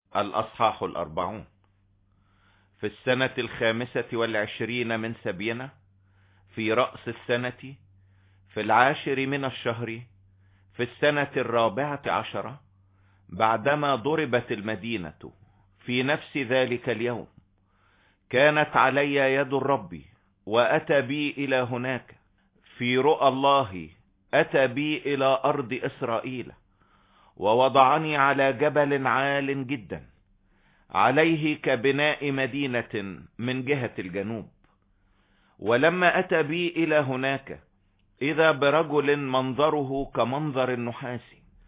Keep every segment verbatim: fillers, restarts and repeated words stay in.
الأصحاح الأربعون. في السنة الخامسة والعشرين من سبينا، في رأس السنة، في العاشر من الشهر، في السنة الرابعة عشرة، بعدما ضربت المدينة في نفس ذلك اليوم، كانت علي يد الرب وأتى بي إلى هناك في رؤى الله. أتى بي إلى أرض إسرائيل، ووضعني على جبل عال جدا، عليه كبناء مدينة من جهة الجنوب. ولما أتى بي إلى هناك، إذا برجل منظره كمنظر النحاس،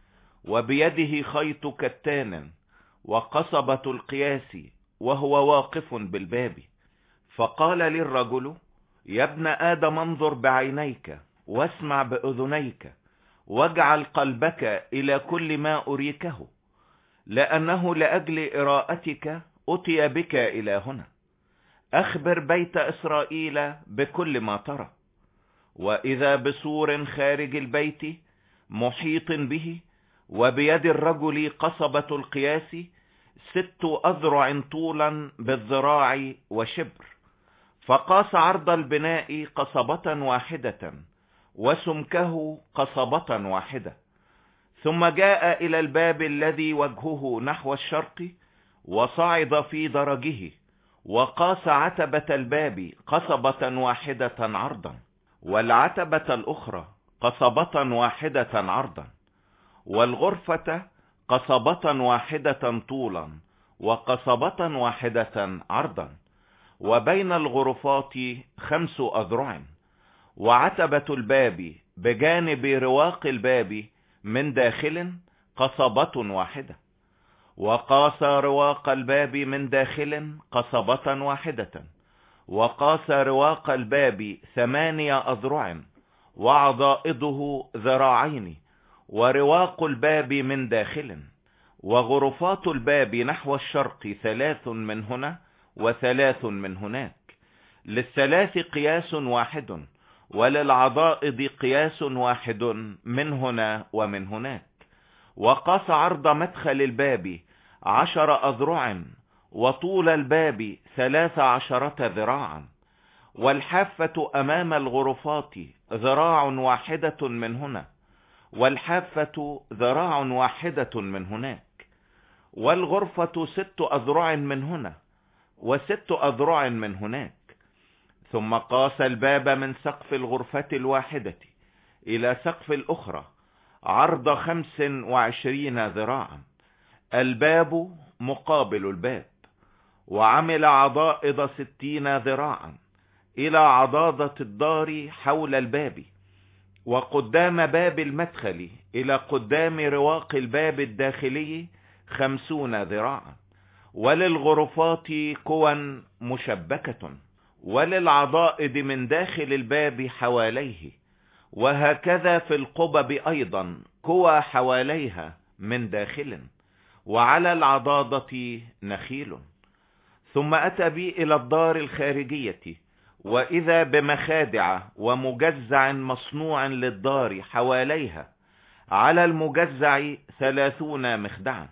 وبيده خيط كتان وقصبة القياس، وهو واقف بالباب. فقال لي الرجل: يا ابن آدم، انظر بعينيك واسمع بأذنيك، واجعل قلبك إلى كل ما أريكه، لأنه لأجل إراءتك أتي بك إلى هنا. أخبر بيت إسرائيل بكل ما ترى. وإذا بسور خارج البيت محيط به، وبيد الرجل قصبة القياس ست أذرع طولا بالذراع وشبر. فقاس عرض البناء قصبة واحدة، وسمكه قصبة واحدة. ثم جاء إلى الباب الذي وجهه نحو الشرق، وصعد في درجه، وقاس عتبة الباب قصبة واحدة عرضا، والعتبة الأخرى قصبة واحدة عرضا، والغرفة قصبة واحدة طولا وقصبة واحدة عرضا، وبين الغرفات خمس أذرع. وعتبة الباب بجانب رواق الباب من داخل قصبة واحدة. وقاس رواق الباب من داخل قصبة واحدة. وقاس رواق الباب ثمانية أذرع، وعضائده ذراعين، ورواق الباب من داخل. وغرفات الباب نحو الشرق ثلاث من هنا وثلاث من هناك، للثلاث قياس واحد، وللعضائد قياس واحد من هنا ومن هناك. وقاس عرض مدخل الباب عشر أذرع، وطول الباب ثلاث عشرة ذراعا. والحافة أمام الغرفات ذراع واحدة من هنا، والحافة ذراع واحدة من هناك. والغرفة ست أذرع من هنا وست أذرع من هناك. ثم قاس الباب من سقف الغرفة الواحدة إلى سقف الأخرى عرض خمس وعشرين ذراعا، الباب مقابل الباب. وعمل عضائد ستين ذراعا إلى عضادة الدار حول الباب، وقدام باب المدخل إلى قدام رواق الباب الداخلي خمسون ذراعا. وللغرفات قوى مشبكة، وللعضائد من داخل الباب حواليه، وهكذا في القبب أيضا قوى حواليها من داخل، وعلى العضادة نخيل. ثم أتى بي إلى الدار الخارجية، وإذا بمخادع ومجزع مصنوع للدار حواليها، على المجزع ثلاثون مخدعا.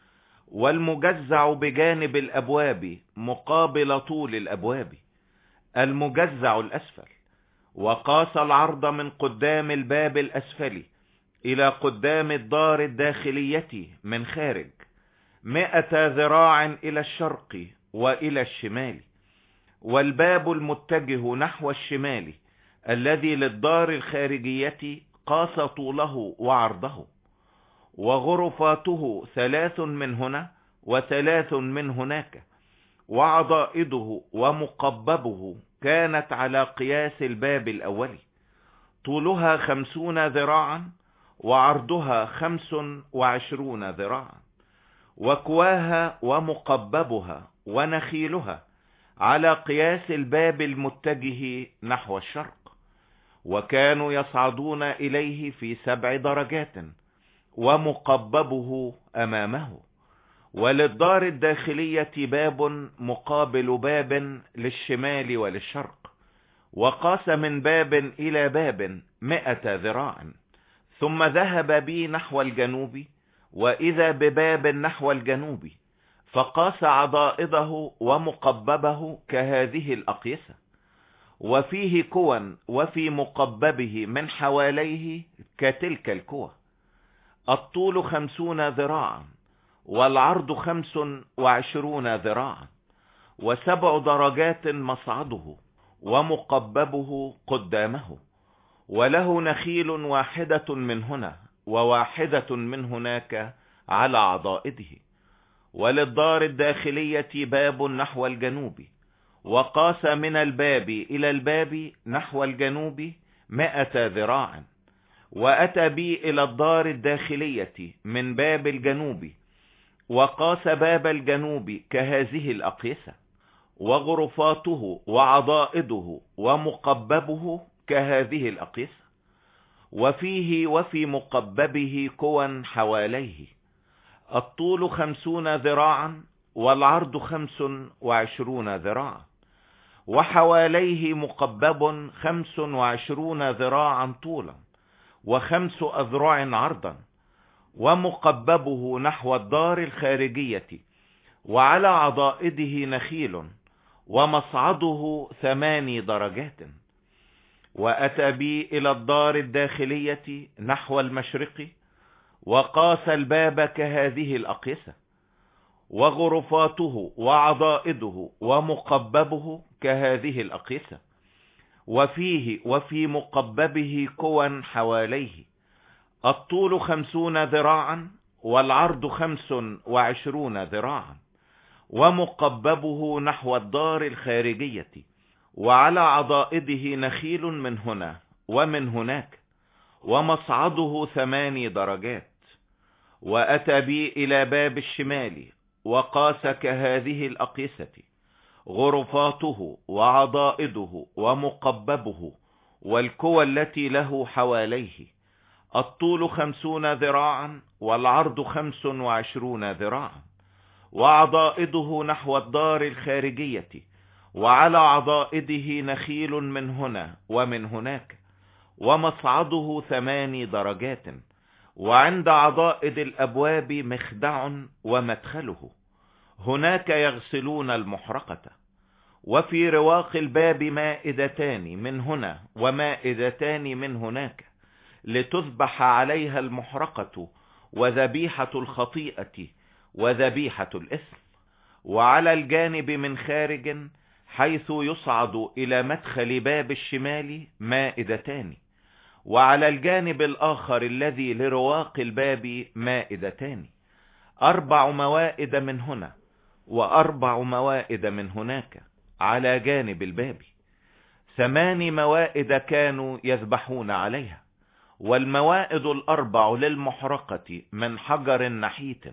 والمجزع بجانب الأبواب مقابل طول الأبواب، المجزع الأسفل. وقاس العرض من قدام الباب الأسفل إلى قدام الدار الداخلية من خارج مئة ذراع إلى الشرق وإلى الشمال. والباب المتجه نحو الشمال الذي للدار الخارجية قاس طوله وعرضه. وغرفاته ثلاث من هنا وثلاث من هناك، وعضائده ومقببه كانت على قياس الباب الأول، طولها خمسون ذراعا وعرضها خمس وعشرون ذراعا. وكواها ومقببها ونخيلها على قياس الباب المتجه نحو الشرق. وكانوا يصعدون إليه في سبع درجات، ومقببه أمامه. وللدار الداخلية باب مقابل باب للشمال وللشرق. وقاس من باب إلى باب مئة ذراع. ثم ذهب بي نحو الجنوب، وإذا بباب نحو الجنوب، فقاس عضائضه ومقببه كهذه الأقيسة، وفيه كوى وفي مقببه من حواليه كتلك الكوى. الطول خمسون ذراعا والعرض خمس وعشرون ذراعا، وسبع درجات مصعده ومقببه قدامه، وله نخيل واحدة من هنا وواحدة من هناك على عضائده. وللدار الداخلية باب نحو الجنوب، وقاس من الباب إلى الباب نحو الجنوب مائة ذراع. وأتى بي إلى الدار الداخلية من باب الجنوب، وقاس باب الجنوب كهذه الأقيسة، وغرفاته وعضائده ومقببه كهذه الأقيسة، وفيه وفي مقببه كوى حواليه. الطول خمسون ذراعا والعرض خمس وعشرون ذراعا، وحواليه مقبب خمس وعشرون ذراعا طولا وخمس أذرع عرضا، ومقببه نحو الدار الخارجية، وعلى عضائده نخيل، ومصعده ثماني درجات. وأتى بي إلى الدار الداخلية نحو المشرق، وقاس الباب كهذه الأقيسة، وغرفاته وعضائده ومقببه كهذه الأقيسة، وفيه وفي مقببه كوى حواليه. الطول خمسون ذراعا والعرض خمس وعشرون ذراعا، ومقببه نحو الدار الخارجية، وعلى عضائده نخيل من هنا ومن هناك، ومصعده ثماني درجات. وأتى بي إلى باب الشمال، وقاس كهذه الأقيسة، غرفاته وعضائده ومقببه والكوى التي له حواليه. الطول خمسون ذراعا والعرض خمس وعشرون ذراعا، وعضائده نحو الدار الخارجية، وعلى عضائده نخيل من هنا ومن هناك، ومصعده ثماني درجات. وعند عضائد الأبواب مخدع ومدخله، هناك يغسلون المحرقة. وفي رواق الباب مائدتان من هنا ومائدتان من هناك، لتذبح عليها المحرقة وذبيحة الخطيئة وذبيحة الإثم. وعلى الجانب من خارج حيث يصعد إلى مدخل باب الشمال مائدتان، وعلى الجانب الآخر الذي لرواق الباب مائدتان، أربع موائد من هنا وأربع موائد من هناك على جانب الباب. ثمان موائد كانوا يذبحون عليها، والموائد الأربع للمحرقة من حجر نحيت.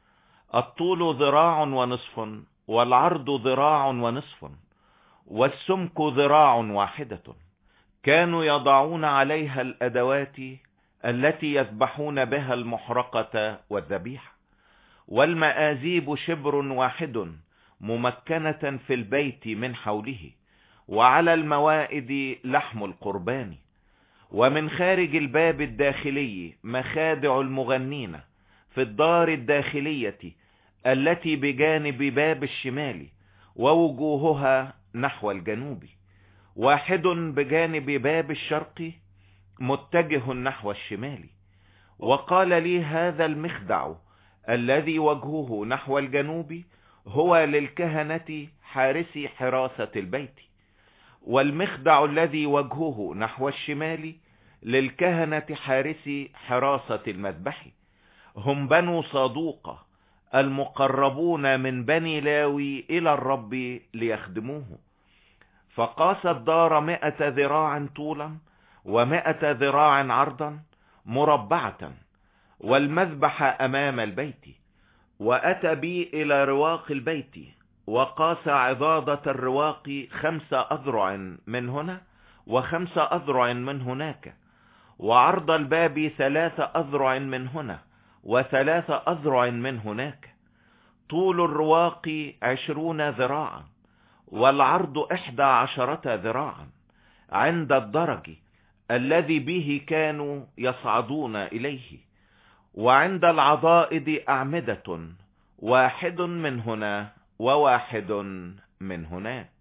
الطول ذراع ونصف والعرض ذراع ونصف والسمك ذراع واحدة. كانوا يضعون عليها الأدوات التي يذبحون بها المحرقة والذبيحة. والمآزيب شبر واحد ممكنة في البيت من حوله، وعلى الموائد لحم القربان. ومن خارج الباب الداخلي مخادع المغنين في الدار الداخلية التي بجانب باب الشمال، ووجوهها نحو الجنوب، واحد بجانب باب الشرق متجه نحو الشمال. وقال لي هذا المخدع الذي وجهه نحو الجنوب هو للكهنة حارسي حراسة البيت، والمخدع الذي وجهه نحو الشمال للكهنة حارسي حراسة المذبح، هم بنو صادوق المقربون من بني لاوي إلى الرب ليخدموه. فقاس الدار مائة ذراع طولا ومائة ذراع عرضا مربعة، والمذبح أمام البيت. وأتى بي إلى رواق البيت، وقاس عضادة الرواق خمس أذرع من هنا وخمس أذرع من هناك، وعرض الباب ثلاث أذرع من هنا وثلاث أذرع من هناك. طول الرواق عشرون ذراعا والعرض إحدى عشرة ذراعا عند الدرج الذي به كانوا يصعدون إليه. وعند العضائد أعمدة واحد من هنا وواحد من هناك.